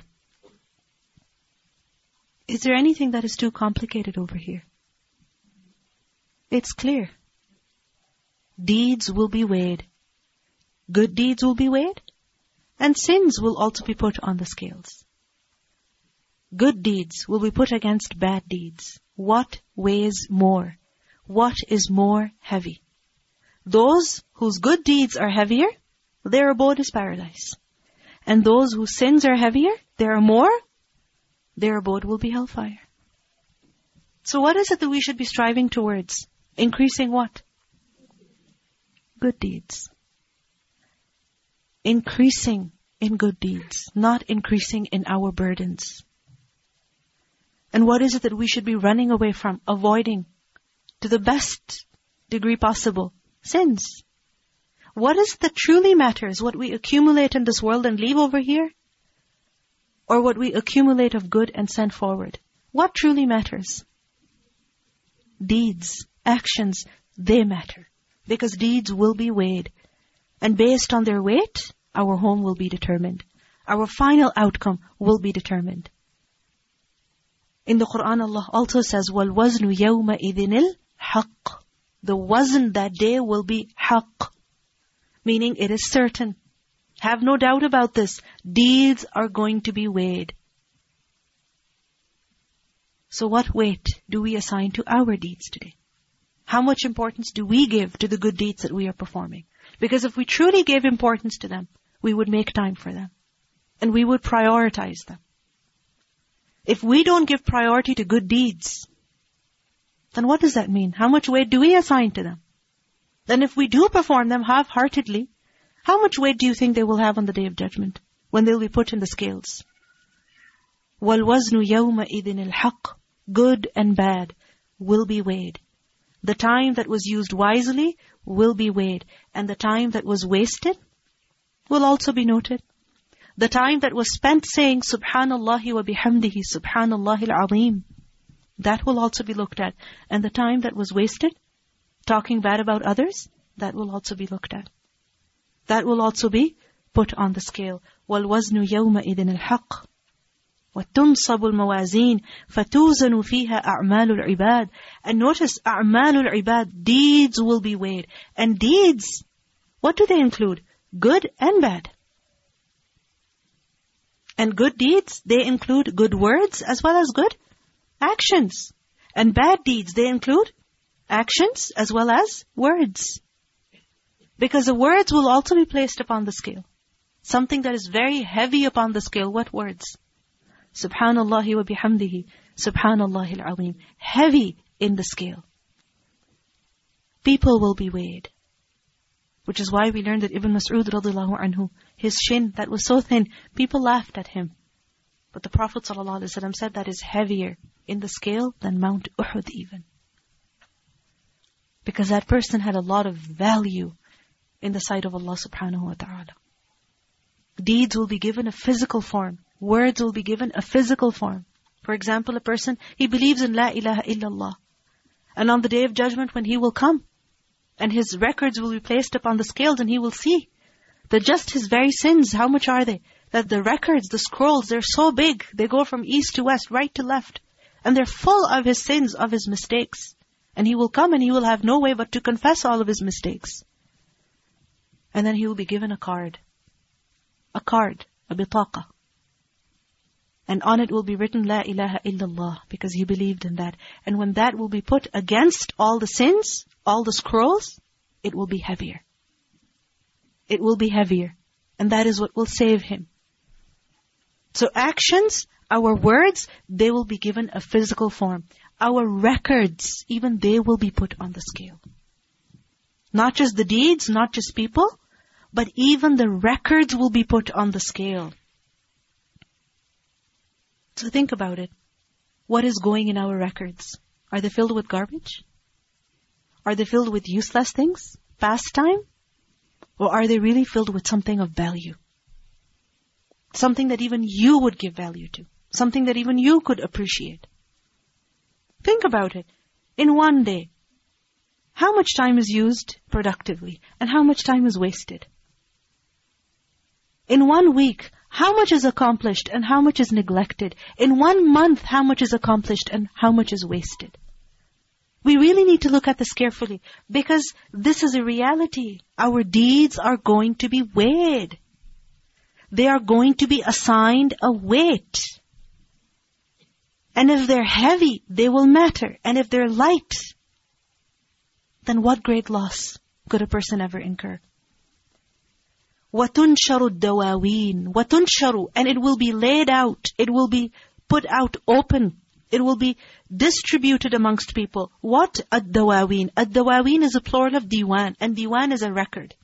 Is there anything that is too complicated over here? It's clear. Deeds will be weighed. Good deeds will be weighed. And sins will also be put on the scales. Good deeds will be put against bad deeds. What weighs more? What is more heavy? Those whose good deeds are heavier, their abode is paradise. And those whose sins are heavier, there are more, their abode will be hellfire. So what is it that we should be striving towards? Increasing what? Good deeds. Increasing in good deeds, not increasing in our burdens. And what is it that we should be running away from, avoiding to the best degree possible? Sins. What is it that truly matters? What we accumulate in this world and leave over here? Or what we accumulate of good and send forward? What truly matters? Deeds, actions, they matter. Because deeds will be weighed. And based on their weight, our home will be determined. Our final outcome will be determined. In the Quran, Allah also says, وَالْوَزْنُ يَوْمَئِذٍ الْحَقِّ. The wazn that day will be haqq. Meaning it is certain. Have no doubt about this. Deeds are going to be weighed. So what weight do we assign to our deeds today? How much importance do we give to the good deeds that we are performing? Because if we truly gave importance to them, we would make time for them. And we would prioritize them. If we don't give priority to good deeds, then what does that mean? How much weight do we assign to them? Then if we do perform them half-heartedly, how much weight do you think they will have on the Day of Judgment, when they'll be put in the scales? وَالْوَزْنُ يَوْمَئِذٍ الْحَقِّ. Good and bad will be weighed. The time that was used wisely will be weighed. And the time that was wasted will also be noted. The time that was spent saying Subhanallah wa bihamdihi, Subhanallah al-Azim, that will also be looked at. And the time that was wasted, talking bad about others, that will also be looked at. That will also be put on the scale. وَالْوَزْنُ يَوْمَئِذٍ الْحَقِّ وَتُنْصَبُ الْمَوَازِينَ فَتُوزَنُ فِيهَا أَعْمَالُ الْعِبَادِ. And notice, أَعْمَالُ الْعِبَادِ, deeds will be weighed. And deeds, what do they include? Good and bad. And good deeds, they include good words as well as good actions. And bad deeds, they include actions as well as words. Because the words will also be placed upon the scale. Something that is very heavy upon the scale. What words? Subhanallah wa bihamdihi, Subhanallah al-Azim. Heavy in the scale. People will be weighed. Which is why we learned that Ibn Mas'ud radhiyallahu anhu, his shin that was so thin, people laughed at him. But the Prophet ﷺ said that is heavier in the scale than Mount Uhud even. Because that person had a lot of value in the sight of Allah subhanahu wa ta'ala. Deeds will be given a physical form. Words will be given a physical form. For example, a person, he believes in La ilaha illallah. And on the Day of Judgment when he will come, and his records will be placed upon the scales, and he will see that just his very sins, how much are they? That the records, the scrolls, they're so big. They go from east to west, right to left. And they're full of his sins, of his mistakes. And he will come and he will have no way but to confess all of his mistakes. And then he will be given a card. A card, a bitaqa. And on it will be written, La ilaha illallah, because he believed in that. And when that will be put against all the sins, all the scrolls, it will be heavier. It will be heavier. And that is what will save him. So actions, our words, they will be given a physical form. Our records, even they will be put on the scale. Not just the deeds, not just people, but even the records will be put on the scale. So think about it. What is going in our records? Are they filled with garbage? Are they filled with useless things? Pastime? Or are they really filled with something of value? Something that even you would give value to. Something that even you could appreciate. Think about it. In one day, how much time is used productively? And how much time is wasted? In 1 week, how much is accomplished and how much is neglected? In 1 month, how much is accomplished and how much is wasted? We really need to look at this carefully, because this is a reality. Our deeds are going to be weighed. They are going to be assigned a weight. And if they're heavy, they will matter. And if they're light, then what great loss could a person ever incur? وَتُنْشَرُ الدَّوَاوِينَ وَتُنْشَرُ, and it will be laid out, it will be put out open, it will be distributed amongst people. What? Ad-dawaween. Ad-dawaween is a plural of diwan, and diwan is a record.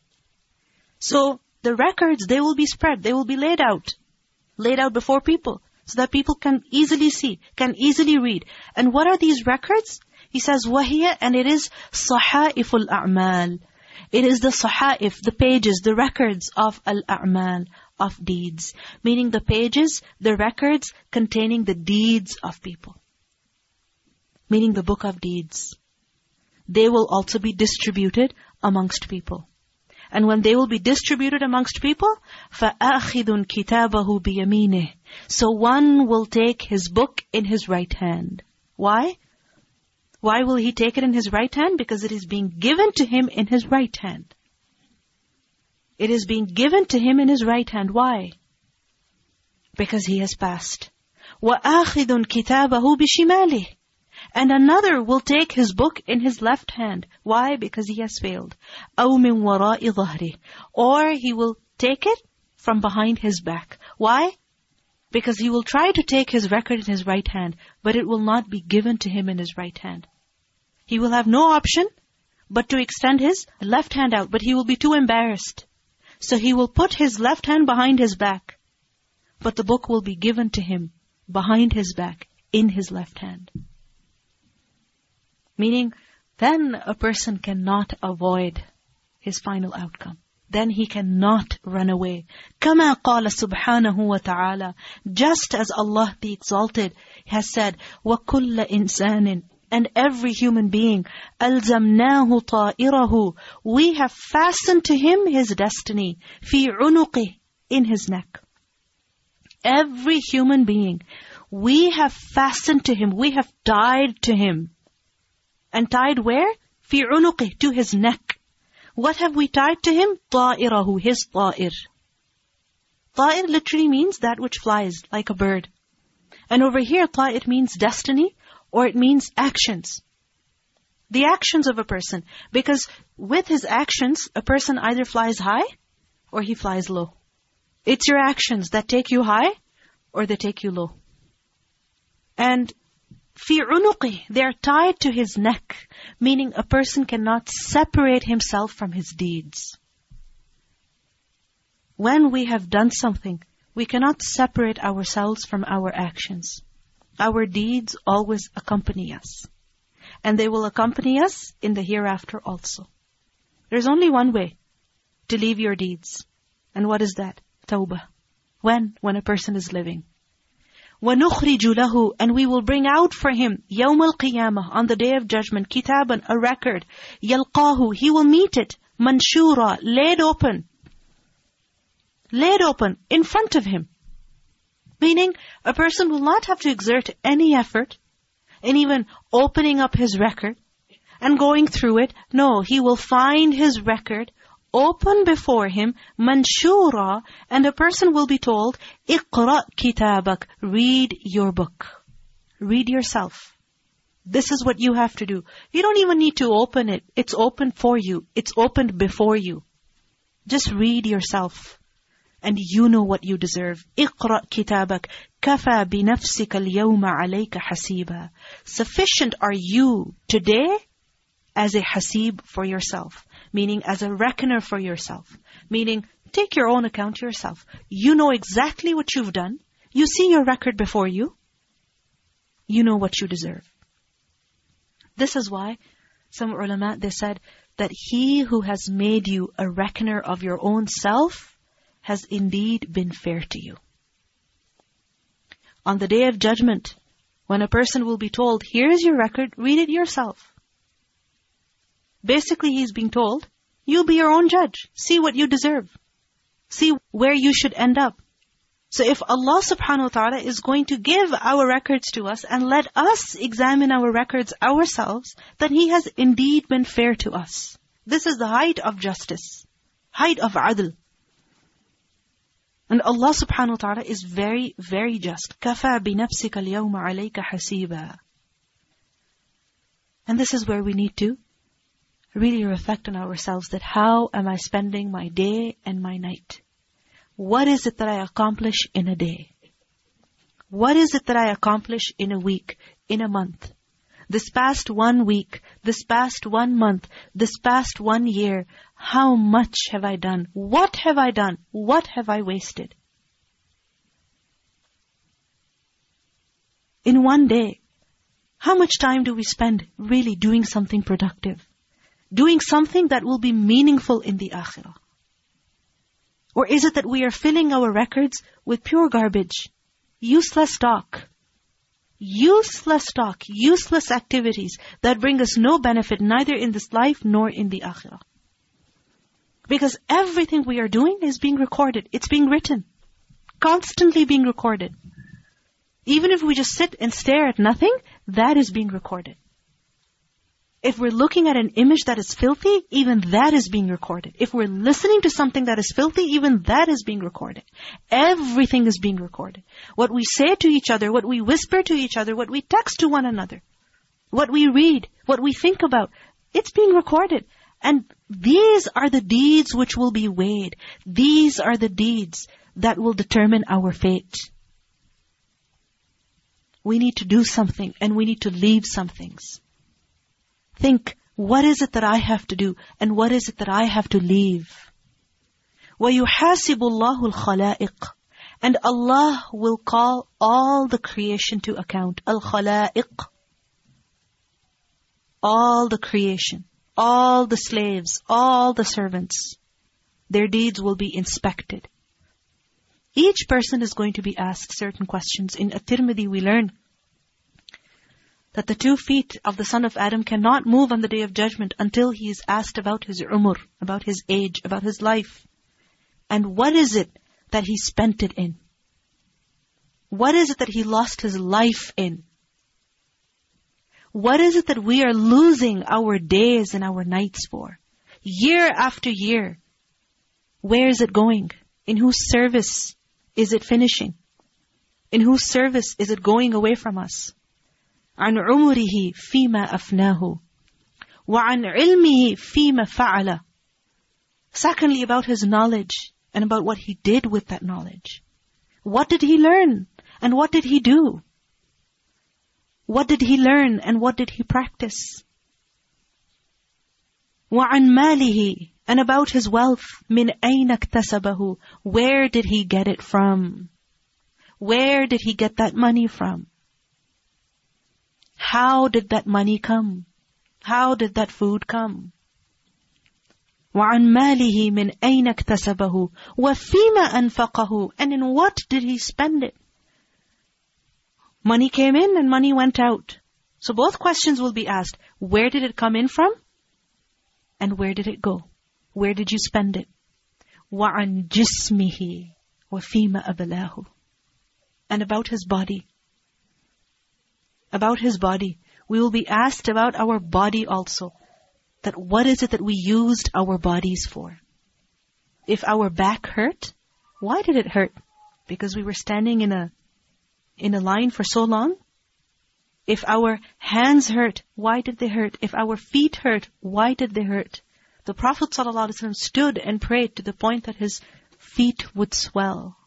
So the records, they will be spread, they will be laid out before people, so that people can easily see, can easily read. And what are these records? He says, وَهِيَ, and it is صَحَائِفُ الْأَعْمَالِ. It is the sahaif, the pages, the records of al-a'mal, of deeds. Meaning the pages, the records containing the deeds of people. Meaning the book of deeds. They will also be distributed amongst people. And when they will be distributed amongst people, فَآخِذٌ كِتَابَهُ بِيَمِينِهِ. So one will take his book in his right hand. Why? Why will he take it in his right hand? Because it is being given to him in his right hand. It is being given to him in his right hand. Why? Because he has passed. وَآخِذٌ كِتَابَهُ بِشِمَالِهِ. And another will take his book in his left hand. Why? Because he has failed. أَوْ مِنْ وَرَاءِ ظَهْرِهِ. Or he will take it from behind his back. Why? Because he will try to take his record in his right hand, but it will not be given to him in his right hand. He will have no option but to extend his left hand out, but he will be too embarrassed. So he will put his left hand behind his back, but the book will be given to him behind his back, in his left hand. Meaning, then a person cannot avoid his final outcome. Then he cannot run away. كَمَا قَالَ سُبْحَانَهُ وَتَعَالَى. Just as Allah the Exalted has said, وَكُلَّ إِنسَانٍ, and every human being, أَلْزَمْنَاهُ طَائِرَهُ, we have fastened to him his destiny, فِي عُنُقِهِ, in his neck. Every human being, we have fastened to him, we have tied to him. And tied where? فِي عُنُقِهِ, to his neck. What have we tied to him? طَائِرَهُ, his طَائِر. طَائِر literally means that which flies, like a bird. And over here, طَائِر means destiny, or it means actions. The actions of a person. Because with his actions, a person either flies high, or he flies low. It's your actions that take you high, or they take you low. And فِي عُنُقِهِ, they are tied to his neck, meaning a person cannot separate himself from his deeds. When we have done something, we cannot separate ourselves from our actions. Our deeds always accompany us. And they will accompany us in the hereafter also. There's only one way to leave your deeds. And what is that? Tawbah. When? When a person is living. وَنُخْرِجُ لَهُ, and we will bring out for him يَوْمَ الْقِيَامَةِ, on the day of judgment, كِتَابًا, a record, يَلْقَاهُ, he will meet it, مَنْشُورًا, laid open in front of him. Meaning, a person will not have to exert any effort in even opening up his record and going through it. No, he will find his record open before him, manshura, and a person will be told, اقرأ كتابك, read your book. Read yourself. This is what you have to do. You don't even need to open it. It's open for you. It's opened before you. Just read yourself. And you know what you deserve. اقرأ كتابك كفى بنفسك اليوم عليك حسيبا. Sufficient are you today as a hasib for yourself. Meaning as a reckoner for yourself. Meaning, take your own account yourself. You know exactly what you've done. You see your record before you. You know what you deserve. This is why some ulama, they said that he who has made you a reckoner of your own self has indeed been fair to you. On the day of judgment, when a person will be told, here is your record, read it yourself. Basically, he's being told, you be your own judge. See what you deserve. See where you should end up. So if Allah subhanahu wa ta'ala is going to give our records to us and let us examine our records ourselves, then He has indeed been fair to us. This is the height of justice. Height of adl. And Allah subhanahu wa ta'ala is very, very just. كَفَى بِنَفْسِكَ الْيَوْمَ عَلَيْكَ حَسِيبًا. And this is where we need to really reflect on ourselves that how am I spending my day and my night? What is it that I accomplish in a day? What is it that I accomplish in a week, in a month? This past 1 week, this past 1 month, this past 1 year, how much have I done? What have I done? What have I wasted? In one day, how much time do we spend really doing something productive? Doing something that will be meaningful in the akhirah? Or is it that we are filling our records with pure garbage, useless talk, useless activities that bring us no benefit neither in this life nor in the akhirah? Because everything we are doing is being recorded. It's being written. Constantly being recorded. Even if we just sit and stare at nothing, that is being recorded. If we're looking at an image that is filthy, even that is being recorded. If we're listening to something that is filthy, even that is being recorded. Everything is being recorded. What we say to each other, what we whisper to each other, what we text to one another, what we read, what we think about, it's being recorded. And these are the deeds which will be weighed. These are the deeds that will determine our fate. We need to do something and we need to leave some things. Think, what is it that I have to do and what is it that I have to leave? وَيُحَاسِبُ اللَّهُ الْخَلَائِقِ, and Allah will call all the creation to account. Al-Khalaiq. All the creation, all the slaves, all the servants. Their deeds will be inspected. Each person is going to be asked certain questions. In At-Tirmidhi we learn that the 2 feet of the son of Adam cannot move on the Day of Judgment until he is asked about his umr, about his age, about his life. And what is it that he spent it in? What is it that he lost his life in? What is it that we are losing our days and our nights for? Year after year. Where is it going? In whose service is it finishing? In whose service is it going away from us? عن عمره فيما أفناه وعن علمه فيما فعل. Secondly, about his knowledge and about what he did with that knowledge. What did he learn and what did he do? What did he learn and what did he practice? وعن ماله, and about his wealth. من أين اكتسبه, where did he get it from? Where did he get that money from? How did that money come? How did that food come? وَعَنْ مَالِهِ مِنْ أَيْنَ اكْتَسَبَهُ وَفِيمَ أَنْفَقَهُ, and in what did he spend it? Money came in and money went out. So both questions will be asked. Where did it come in from? And where did it go? Where did you spend it? وَعَنْ جِسْمِهِ وَفِيمَ أَبْلَاهُ, and about his body. About his body. We will be asked about our body also. That what is it that we used our bodies for? If our back hurt, why did it hurt? Because we were standing in a line for so long? If our hands hurt, why did they hurt? If our feet hurt, why did they hurt? The Prophet ﷺ stood and prayed to the point that his feet would swell.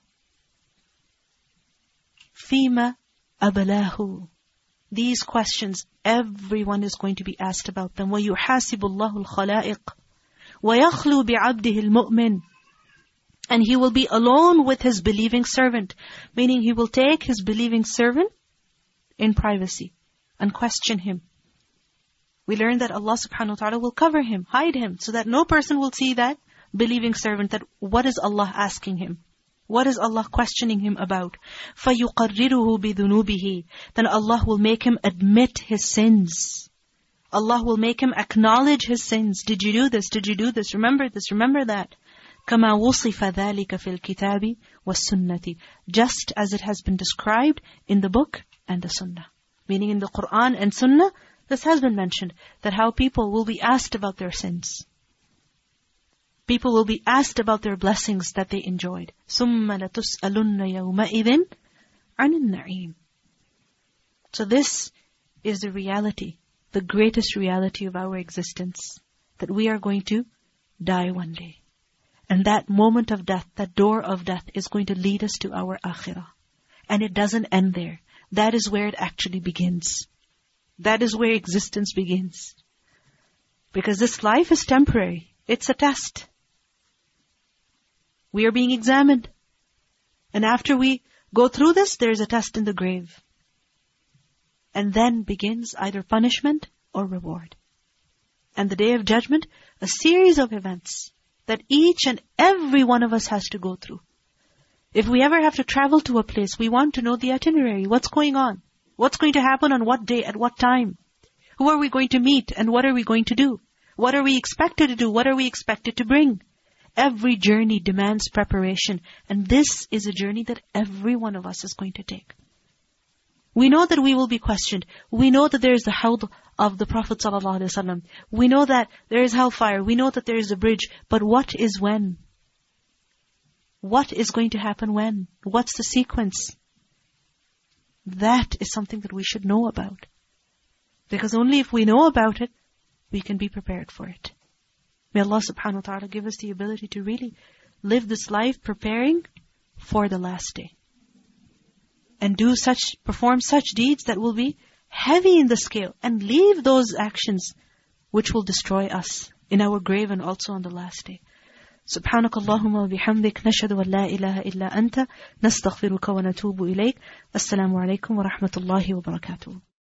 Fima abalahu. These questions, everyone is going to be asked about them. وَيُحَاسِبُ اللَّهُ الْخَلَائِقِ وَيَخْلُو بِعَبْدِهِ الْمُؤْمِنِ, and he will be alone with his believing servant. Meaning he will take his believing servant in privacy and question him. We learn that Allah subhanahu wa ta'ala will cover him, hide him, so that no person will see that believing servant, that what is Allah asking him? What is Allah questioning him about? فَيُقَرِّرُهُ بِذُنُوبِهِ, then Allah will make him admit his sins. Allah will make him acknowledge his sins. Did you do this? Did you do this? Remember this, remember that. كَمَا وُصِفَ ذَلِكَ فِي الْكِتَابِ وَالسُّنَّةِ, just as it has been described in the book and the sunnah. Meaning in the Qur'an and sunnah, this has been mentioned, that how people will be asked about their sins. People will be asked about their blessings that they enjoyed. ثُمَّ لَتُسْأَلُنَّ يَوْمَئِذٍ عَنِ النَّعِيمِ. So this is the reality, the greatest reality of our existence. that we are going to die one day. And that moment of death, that door of death is going to lead us to our akhirah. And it doesn't end there. That is where it actually begins. That is where existence begins. Because this life is temporary. It's a test. We are being examined. And after we go through this, there is a test in the grave. And then begins either punishment or reward. And the Day of Judgment, a series of events that each and every one of us has to go through. If we ever have to travel to a place, we want to know the itinerary. What's going on? What's going to happen on what day, at what time? Who are we going to meet and what are we going to do? What are we expected to do? What are we expected to bring? Every journey demands preparation. And this is a journey that every one of us is going to take. We know that we will be questioned. We know that there is the hawd of the Prophet ﷺ. We know that there is hellfire. We know that there is a bridge. But what is when? What is going to happen when? What's the sequence? That is something that we should know about. Because only if we know about it, we can be prepared for it. May Allah subhanahu wa ta'ala give us the ability to really live this life preparing for the last day. And perform such deeds that will be heavy in the scale. And leave those actions which will destroy us in our grave and also on the last day. سبحانك اللهم وبحمدك نشهد أن لا إله إلا أنت نستغفرك ونتوب إليك. السلام عليكم ورحمة الله وبركاته.